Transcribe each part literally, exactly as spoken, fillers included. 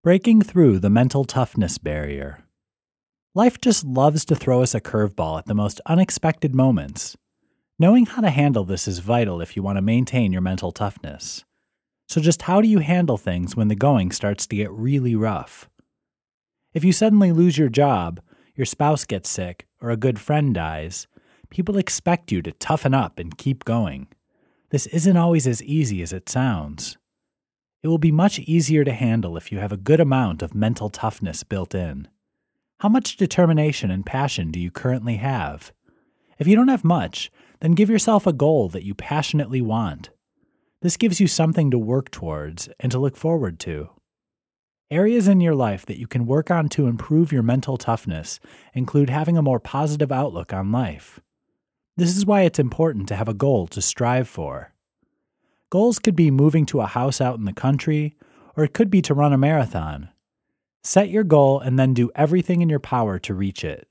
Breaking through the mental toughness barrier. Life just loves to throw us a curveball at the most unexpected moments. Knowing how to handle this is vital if you want to maintain your mental toughness. So just how do you handle things when the going starts to get really rough? If you suddenly lose your job, your spouse gets sick, or a good friend dies, people expect you to toughen up and keep going. This isn't always as easy as it sounds. It will be much easier to handle if you have a good amount of mental toughness built in. How much determination and passion do you currently have? If you don't have much, then give yourself a goal that you passionately want. This gives you something to work towards and to look forward to. Areas in your life that you can work on to improve your mental toughness include having a more positive outlook on life. This is why it's important to have a goal to strive for. Goals could be moving to a house out in the country, or it could be to run a marathon. Set your goal and then do everything in your power to reach it.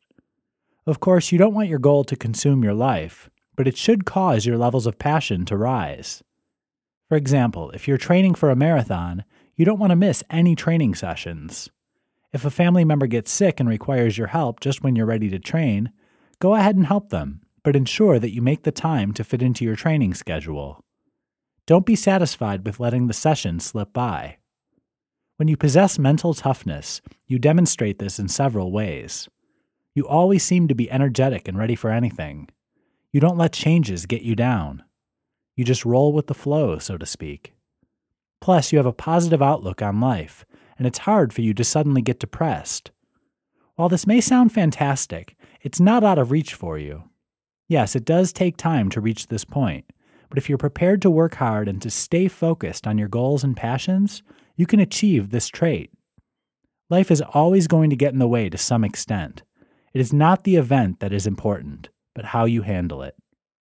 Of course, you don't want your goal to consume your life, but it should cause your levels of passion to rise. For example, if you're training for a marathon, you don't want to miss any training sessions. If a family member gets sick and requires your help just when you're ready to train, go ahead and help them, but ensure that you make the time to fit into your training schedule. Don't be satisfied with letting the session slip by. When you possess mental toughness, you demonstrate this in several ways. You always seem to be energetic and ready for anything. You don't let changes get you down. You just roll with the flow, so to speak. Plus, you have a positive outlook on life, and it's hard for you to suddenly get depressed. While this may sound fantastic, it's not out of reach for you. Yes, it does take time to reach this point, but if you're prepared to work hard and to stay focused on your goals and passions, you can achieve this trait. Life is always going to get in the way to some extent. It is not the event that is important, but how you handle it.